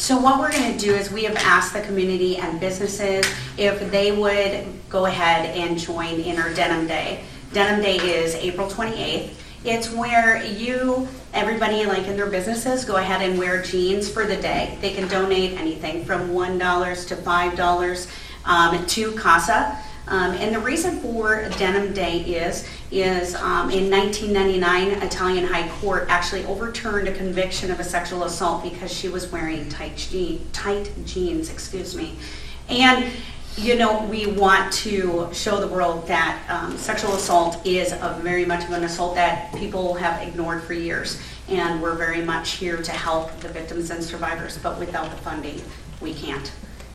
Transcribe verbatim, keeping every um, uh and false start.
So what we're going to do is we have asked the community and businesses if they would go ahead and join in our Denim Day. Denim Day is April twenty-eighth. It's where you, everybody like in their businesses, go ahead and wear jeans for the day. They can donate anything from one dollar to five dollars um, to CASA. Um, and the reason for Denim Day is, is um, in nineteen ninety-nine, Italian High Court actually overturned a conviction of a sexual assault because she was wearing tight, je- tight jeans, excuse me. And you know, we want to show the world that um, sexual assault is a very much of an assault that people have ignored for years. And we're very much here to help the victims and survivors, but without the funding, we can't.